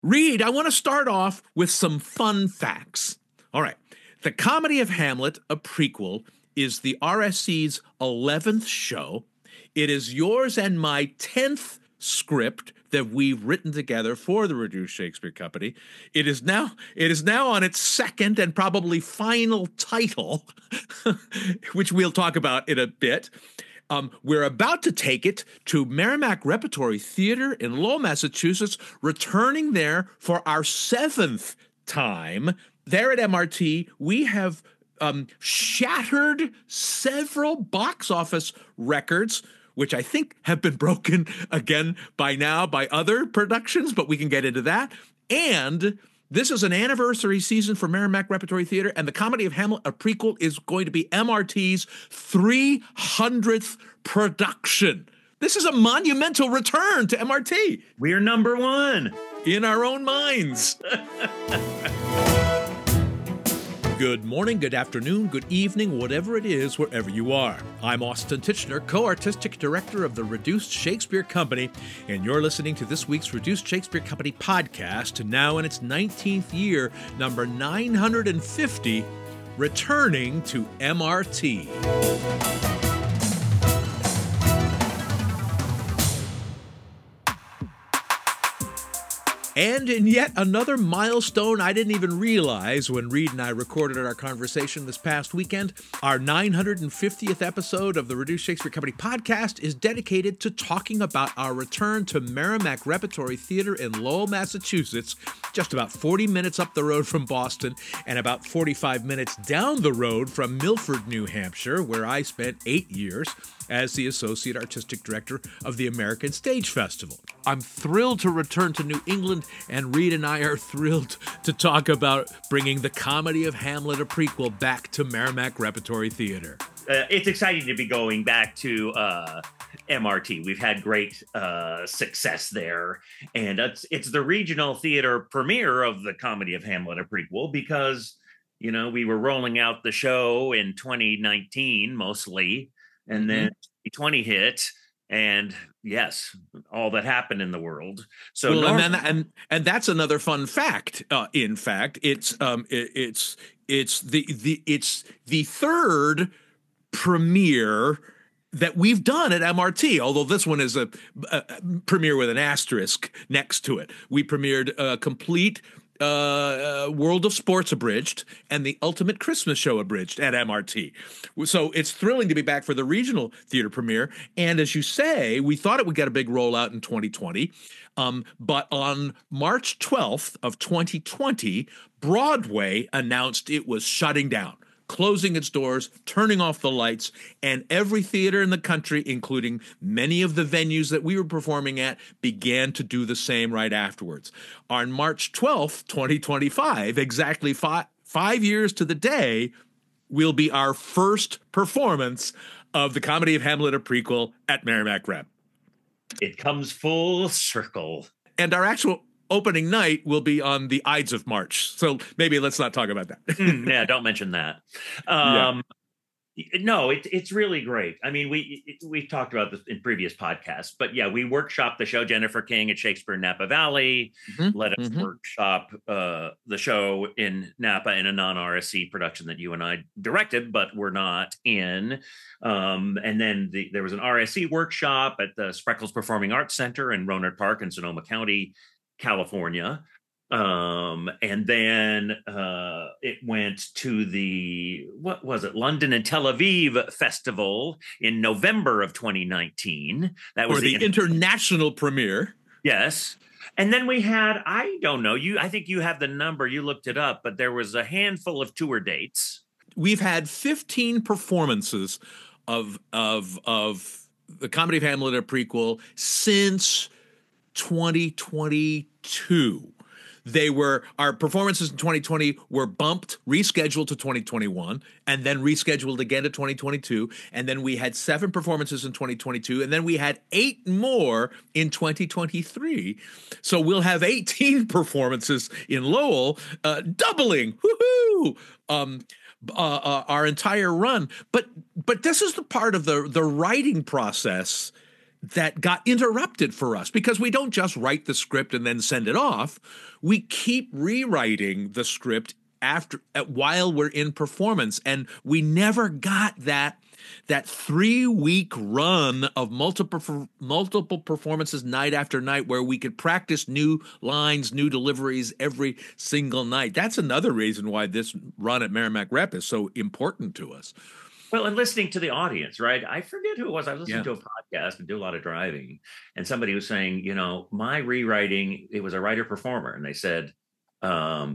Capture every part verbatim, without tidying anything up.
Reed, I want to start off with some fun facts. All right. The Comedy of Hamlet, a prequel, is the R S C's eleventh show. It is yours and my tenth script that we've written together for the Reduced Shakespeare Company. It is now it is now on its second and probably final title, which we'll talk about in a bit. Um, we're about to take it to Merrimack Repertory Theater in Lowell, Massachusetts, returning there for our seventh time. There at M R T, we have um, shattered several box office records, which I think have been broken again by now by other productions, but we can get into that. And this is an anniversary season for Merrimack Repertory Theater, and The Comedy of Hamlet, a prequel, is going to be M R T's three hundredth production. This is a monumental return to M R T. We're number one. In our own minds. Good morning, good afternoon, good evening, whatever it is, wherever you are. I'm Austin Tichenor, co-artistic director of the Reduced Shakespeare Company, and you're listening to this week's Reduced Shakespeare Company podcast, now in its nineteenth year, number nine hundred fifty, returning to M R T. And in yet another milestone I didn't even realize when Reed and I recorded our conversation this past weekend, our nine hundred fiftieth episode of the Reduced Shakespeare Company podcast is dedicated to talking about our return to Merrimack Repertory Theater in Lowell, Massachusetts, just about forty minutes up the road from Boston and about forty-five minutes down the road from Milford, New Hampshire, where I spent eight years as the Associate Artistic Director of the American Stage Festival. I'm thrilled to return to New England, and Reed and I are thrilled to talk about bringing The Comedy of Hamlet, a prequel, back to Merrimack Repertory Theater. Uh, it's exciting to be going back to uh, M R T. We've had great uh, success there, and it's, it's the regional theater premiere of The Comedy of Hamlet, a prequel, because, you know, we were rolling out the show in twenty nineteen mostly, and then twenty twenty hit, and yes, all that happened in the world. So, well, norm- and, then, and and that's another fun fact. Uh, in fact, it's um, it, it's it's the the it's the third premiere that we've done at M R T. Although this one is a, a premiere with an asterisk next to it. We premiered a complete Uh, uh, World of Sports abridged and the Ultimate Christmas Show abridged at M R T. So it's thrilling to be back for the regional theater premiere. And as you say, we thought it would get a big rollout in twenty twenty. Um, but on March twelfth of twenty twenty, Broadway announced it was shutting down, closing its doors, turning off the lights, and every theater in the country, including many of the venues that we were performing at, began to do the same right afterwards. On March twelfth, twenty twenty-five, exactly five, five years to the day, will be our first performance of The Comedy of Hamlet, a prequel, at Merrimack Rep. It comes full circle. And our actual opening night will be on the Ides of March. So maybe let's not talk about that. mm, yeah, don't mention that. Um, yeah. No, it, it's really great. I mean, we it, we've talked about this in previous podcasts, but yeah, we workshopped the show. Jennifer King at Shakespeare Napa Valley mm-hmm. let us mm-hmm. workshop uh, the show in Napa in a non-R S C production that you and I directed, but we're not in. Um, and then the, there was an R S C workshop at the Spreckles Performing Arts Center in Rohnert Park in Sonoma County, California. Um, and then uh, it went to the, what was it, London and Tel Aviv Festival in November of twenty nineteen. That was or the, the inter- international premiere. Yes. And then we had, I don't know, you. I think you have the number, you looked it up, but there was a handful of tour dates. We've had fifteen performances of, of, of The Comedy of Hamlet, a prequel, since twenty twenty-two. They were, our performances in twenty twenty were bumped, rescheduled to twenty twenty-one, and then rescheduled again to twenty twenty-two. And then we had seven performances in twenty twenty-two, and then we had eight more in twenty twenty-three. So we'll have eighteen performances in Lowell, uh, doubling, woohoo, um, uh, uh, our entire run. But but this is the part of the, the writing process that got interrupted for us, because we don't just write the script and then send it off. We keep rewriting the script after uh, while we're in performance, and we never got that that three week run of multiple multiple performances night after night where we could practice new lines, new deliveries every single night. That's another reason why this run at Merrimack Rep is so important to us. Well, and listening to the audience, right? I forget who it was. I was listening Yeah. to a podcast and do a lot of driving, and somebody was saying, you know, my rewriting, it was a writer performer, and they said, um,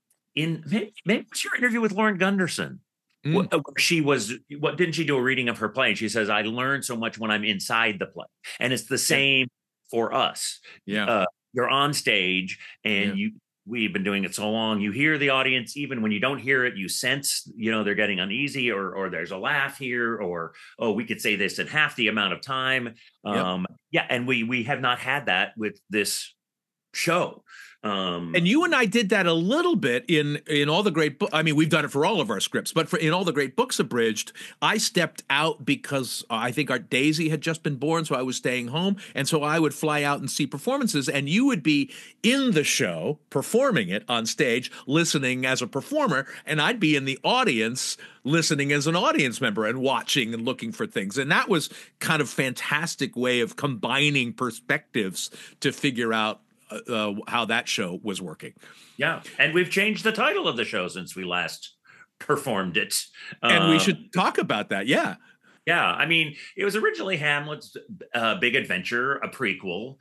in maybe, maybe it was your interview with Lauren Gunderson. Mm. What, she was, what didn't she do a reading of her play? And she says, I learned so much when I'm inside the play. And it's the same for us. Yeah. Uh, you're on stage and Yeah. you, we've been doing it so long. You hear the audience, even when you don't hear it, you sense, you know, they're getting uneasy, or, or there's a laugh here, or, oh, we could say this in half the amount of time. Um, yep. Yeah. And we, we have not had that with this show. Um, and you and I did that a little bit in in all the great books. I mean, we've done it for all of our scripts, but for in all the great books abridged, I stepped out because I think our Daisy had just been born, so I was staying home, and so I would fly out and see performances, and you would be in the show performing it on stage, listening as a performer, and I'd be in the audience listening as an audience member and watching and looking for things. And that was kind of fantastic way of combining perspectives to figure out Uh, how that show was working. Yeah. And we've changed the title of the show since we last performed it. And um, we should talk about that. Yeah. Yeah. I mean, it was originally Hamlet's uh, Big Adventure, a prequel.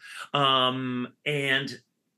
Um, and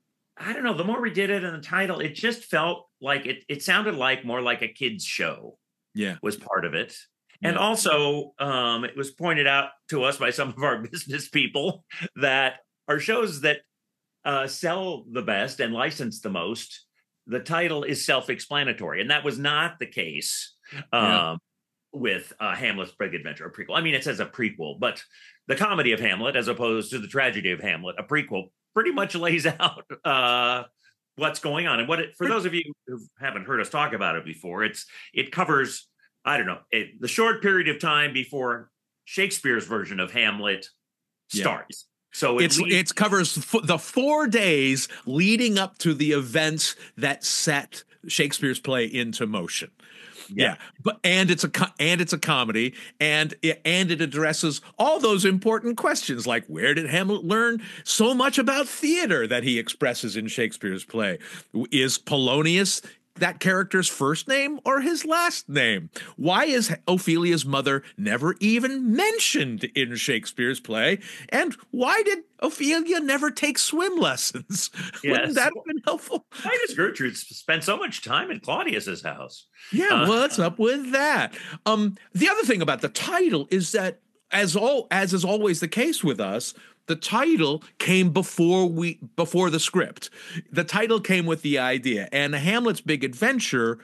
I don't know, the more we did it and the title, it just felt like it, it sounded like more like a kid's show. Yeah. Was part of it. And Yeah. also, um, it was pointed out to us by some of our business people that our shows that Uh, sell the best and license the most, the title is self-explanatory, and that was not the case um, yeah. with uh, Hamlet's Big Adventure, a prequel. I mean, it says a prequel, but the comedy of Hamlet, as opposed to the tragedy of Hamlet, a prequel, pretty much lays out uh, what's going on. And what it, for those of you who haven't heard us talk about it before, it's it covers, I don't know, it, the short period of time before Shakespeare's version of Hamlet starts. Yeah. So it it's leads- it covers f- the four days leading up to the events that set Shakespeare's play into motion. Yeah, yeah. but and it's a co- and it's a comedy, and it, and it addresses all those important questions, like where did Hamlet learn so much about theater that he expresses in Shakespeare's play? Is Polonius that character's first name or his last name? Why is Ophelia's mother never even mentioned in Shakespeare's play? And why did Ophelia never take swim lessons? Yes. Wouldn't that have been helpful? Why does Gertrude spend so much time in Claudius's house? Yeah, uh, what's up with that? Um, the other thing about the title is that, as all as is always the case with us, the title came before we before the script. The title came with the idea, and Hamlet's Big Adventure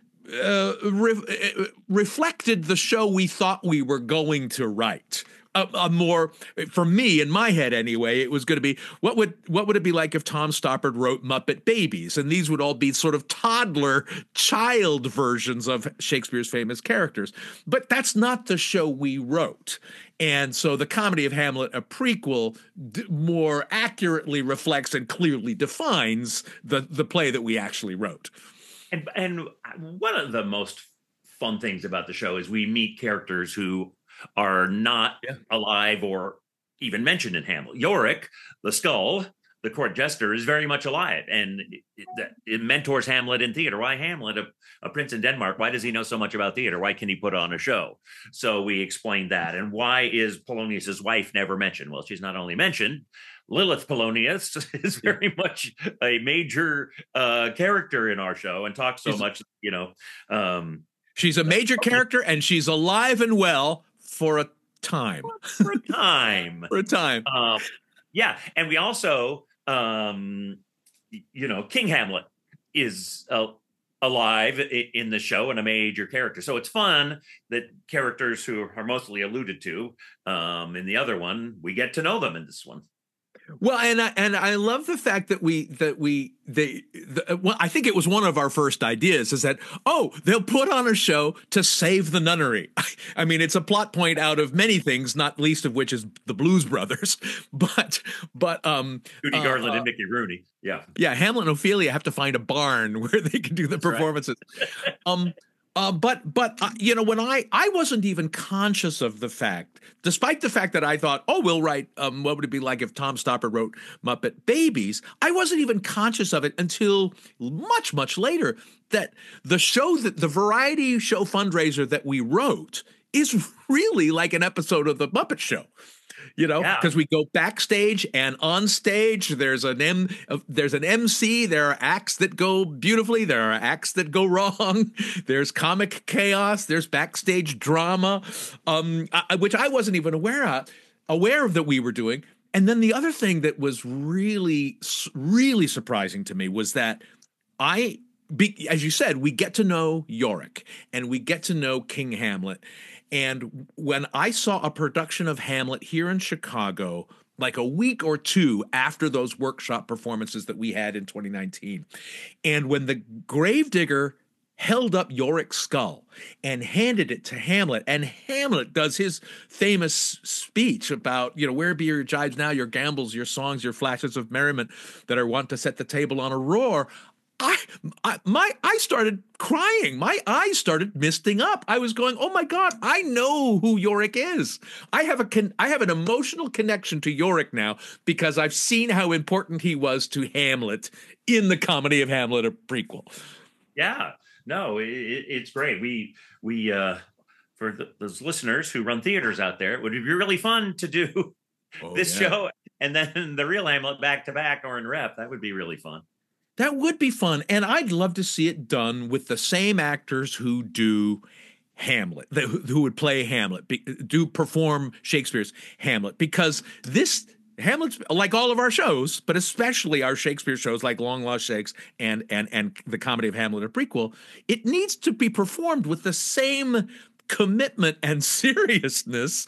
uh, re- reflected the show we thought we were going to write. A, a more, for me, in my head anyway, it was going to be, what would what would it be like if Tom Stoppard wrote Muppet Babies? And these would all be sort of toddler, child versions of Shakespeare's famous characters. But that's not the show we wrote. And so the comedy of Hamlet, a prequel, d- more accurately reflects and clearly defines the, the play that we actually wrote. And, and one of the most fun things about the show is we meet characters who are not yeah. alive or even mentioned in Hamlet. Yorick, the skull, the court jester, is very much alive, and it, it, it mentors Hamlet in theater. Why Hamlet, a, a prince in Denmark? Why does he know so much about theater? Why can he put on a show? So we explained that. And why is Polonius's wife never mentioned? Well, she's not only mentioned, Lilith Polonius is very much a major uh, character in our show and talks so she's, much, you know. Um, she's a major character, and she's alive and well for a time. For a time. for a time. Um, yeah. And we also, um, you know, King Hamlet is uh, alive in the show and a major character. So it's fun that characters who are mostly alluded to um, in the other one, we get to know them in this one. Well, and I, and I love the fact that we that we they the, well, I think it was one of our first ideas is that oh they'll put on a show to save the nunnery. I mean, it's a plot point out of many things, not least of which is the Blues Brothers. But but um, Judy uh, Garland uh, and Mickey Rooney, yeah, yeah. Hamlet and Ophelia have to find a barn where they can do the That's performances. Right. um. Uh, but but uh, you know, when I I wasn't even conscious of the fact, despite the fact that I thought, oh, we'll write. Um, what would it be like if Tom Stoppard wrote Muppet Babies? I wasn't even conscious of it until much much later. That the show that the variety show fundraiser that we wrote is really like an episode of the Muppet Show. You know, because yeah. we go backstage and on stage. There's an M, uh, there's an M C. There are acts that go beautifully. There are acts that go wrong. There's comic chaos. There's backstage drama, um, I, which I wasn't even aware of, aware of that we were doing. And then the other thing that was really, really surprising to me was that I, be, as you said, we get to know Yorick and we get to know King Hamlet. And when I saw a production of Hamlet here in Chicago, like a week or two after those workshop performances that we had in twenty nineteen, and when the gravedigger held up Yorick's skull and handed it to Hamlet, and Hamlet does his famous speech about, you know, where be your jibes now, your gambols, your songs, your flashes of merriment that are wont to set the table on a roar. I, I, my, I started crying. My eyes started misting up. I was going, "Oh my God, I know who Yorick is. I have a, con- I have an emotional connection to Yorick now because I've seen how important he was to Hamlet in the Comedy of Hamlet, a prequel." Yeah, no, it, it's great. We, we, uh, for the, those listeners who run theaters out there, it would be really fun to do oh, this yeah. show and then the real Hamlet back to back or in rep. That would be really fun. That would be fun. And I'd love to see it done with the same actors who do Hamlet, who would play Hamlet, do perform Shakespeare's Hamlet. Because this, Hamlet's like all of our shows, but especially our Shakespeare shows like Long Lost Shakes and, and, and the Comedy of Hamlet, a prequel, it needs to be performed with the same commitment and seriousness,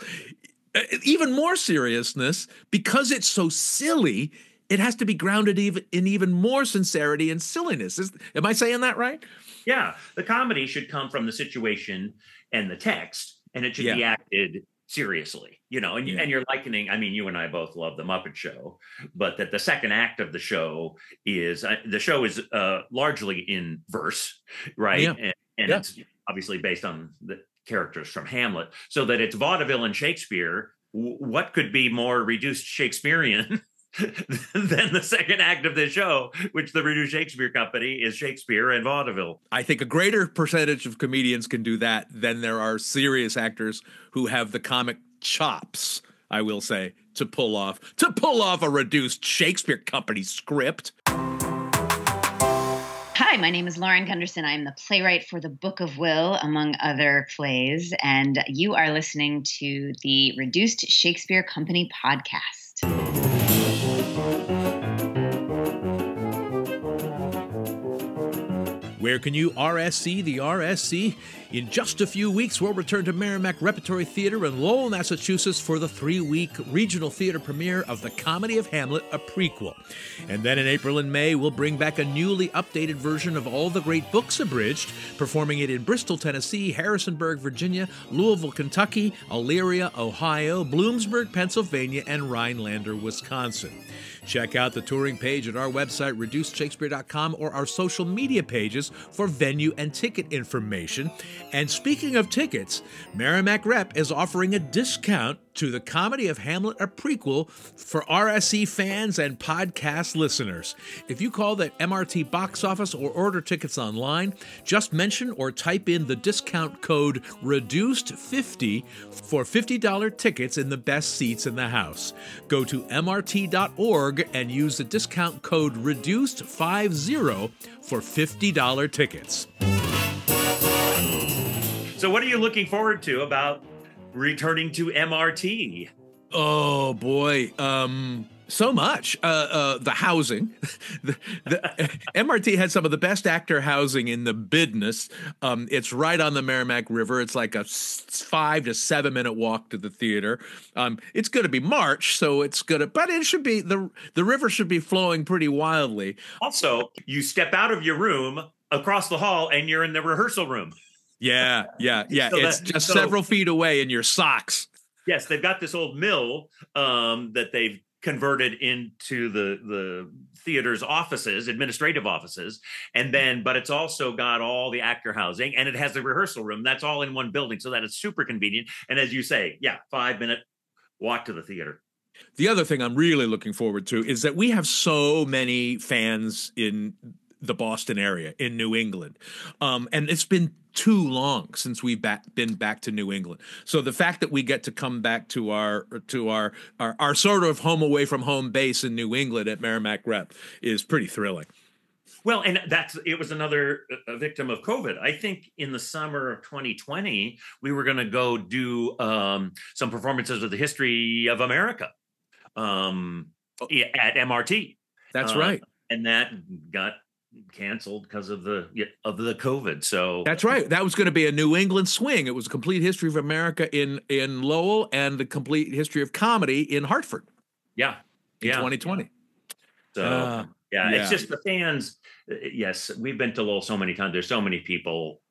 even more seriousness, because it's so silly. It has to be grounded even in even more sincerity and silliness. Is, am I saying that right? Yeah. The comedy should come from the situation and the text, and it should yeah. be acted seriously, you know, and, yeah. and you're likening, I mean, you and I both love The Muppet Show, but that the second act of the show is, uh, the show is uh, largely in verse, right? Yeah. And, and yeah. it's obviously based on the characters from Hamlet, so that it's vaudeville and Shakespeare. W- what could be more reduced Shakespearean than the second act of the show, which the Reduced Shakespeare Company is Shakespeare and vaudeville? I think a greater percentage of comedians can do that than there are serious actors who have the comic chops, I will say, to pull off to pull off a Reduced Shakespeare Company script. Hi, my name is Lauren Gunderson. I'm the playwright for The Book of Will, among other plays, and you are listening to the Reduced Shakespeare Company podcast. Where can you R S C the R S C? In just a few weeks, we'll return to Merrimack Repertory Theater in Lowell, Massachusetts for the three-week regional theater premiere of The Comedy of Hamlet, a prequel. And then in April and May, we'll bring back a newly updated version of All the Great Books Abridged, performing it in Bristol, Tennessee, Harrisonburg, Virginia, Louisville, Kentucky, Elyria, Ohio, Bloomsburg, Pennsylvania, and Rhinelander, Wisconsin. Check out the touring page at our website, reduced shakespeare dot com, or our social media pages for venue and ticket information. And speaking of tickets, Merrimack Rep is offering a discount to The Comedy of Hamlet, a prequel, for R S C fans and podcast listeners. If you call the M R T box office or order tickets online, just mention or type in the discount code reduced fifty for fifty dollars tickets in the best seats in the house. Go to M R T dot org and use the discount code reduced fifty for fifty dollars tickets. So what are you looking forward to about returning to M R T? Oh boy. Um So much. Uh, uh, the housing. the, the, M R T had some of the best actor housing in the business. Um, it's right on the Merrimack River. It's like a five to seven minute walk to the theater. Um, it's going to be March, so it's going to, but it should be, the, the river should be flowing pretty wildly. Also, you step out of your room across the hall and you're in the rehearsal room. Yeah, yeah, yeah. So it's that, just so, several feet away in your socks. Yes, they've got this old mill um, that they've converted into the the theater's offices, administrative offices, and then but it's also got all the actor housing, and it has the rehearsal room. That's all in one building, so that it's super convenient. And as you say, yeah, five minute walk to the theater. The other thing I'm really looking forward to is that we have so many fans in the Boston area, in New England, um, and it's been too long since we've back, been back to New England. So the fact that we get to come back to our to our, our our sort of home away from home base in New England at Merrimack Rep is pretty thrilling. Well, and that's it was another a victim of COVID. I think in the summer of twenty twenty, we were going to go do um, some performances of the history of America um, at M R T. That's uh, right, and that got canceled because of the of the COVID. So that's right. That was going to be a New England swing. It was a complete history of America in in Lowell and the complete history of comedy in Hartford. Yeah, in yeah. twenty twenty. So uh, yeah, yeah, it's just the fans. Yes, we've been to Lowell so many times. There's so many people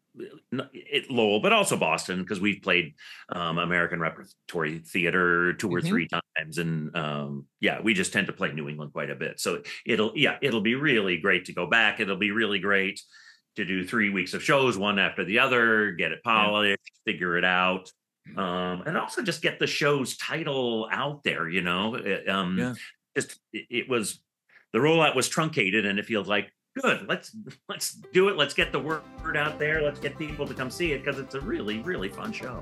at Lowell, but also Boston, because we've played um, American Repertory Theater two or mm-hmm. three times, and um, yeah, we just tend to play New England quite a bit. So it'll yeah, it'll be really great to go back. It'll be really great to do three weeks of shows, one after the other, get it polished, yeah. figure it out, um, and also just get the show's title out there. You know, it, um, yeah. just it, it was the rollout was truncated, and it feels like. Good. Let's let's do it. Let's get the word out there. Let's get people to come see it because it's a really, really fun show.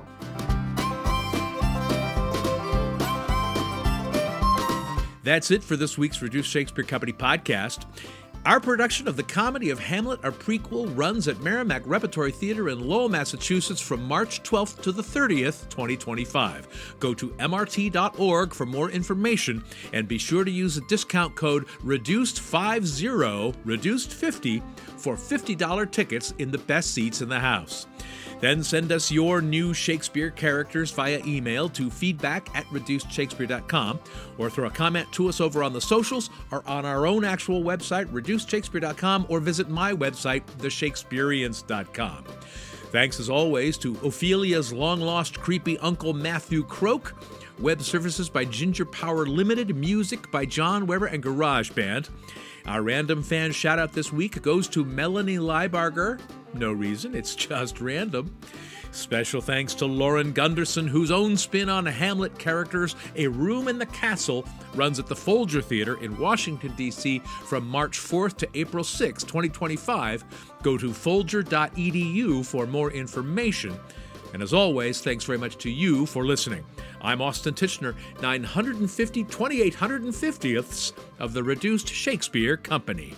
That's it for this week's Reduced Shakespeare Company podcast. Our production of the comedy of Hamlet, our prequel, runs at Merrimack Repertory Theater in Lowell, Massachusetts from March twelfth to the thirtieth, twenty twenty-five. Go to M R T dot org for more information and be sure to use the discount code reduced fifty, reduced fifty for fifty dollars tickets in the best seats in the house. Then send us your new Shakespeare characters via email to feedback at reduced shakespeare dot com or throw a comment to us over on the socials or on our own actual website, reduced shakespeare dot com, or visit my website, the shakespeareans dot com. Thanks as always to Ophelia's long-lost creepy uncle Matthew Croak, web services by Ginger Power Limited, music by John Weber and GarageBand. Our random fan shout-out this week goes to Melanie Leibarger. No reason, it's just random. Special thanks to Lauren Gunderson, whose own spin on Hamlet characters, A Room in the Castle, runs at the Folger Theater in Washington, D C from March fourth to April sixth, twenty twenty-five. Go to folger dot e d u for more information. And as always, thanks very much to you for listening. I'm Austin Tichenor, nine hundred fifty twenty-eight hundred fiftieths of the Reduced Shakespeare Company.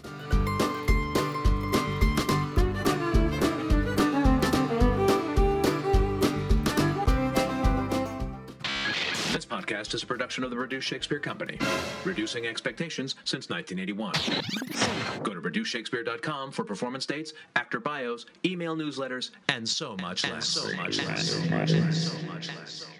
This podcast is a production of the Reduced Shakespeare Company, reducing expectations since nineteen eighty-one. Go to reduced shakespeare dot com for performance dates, actor bios, email newsletters, and so much less. So much less. So much less. So much less.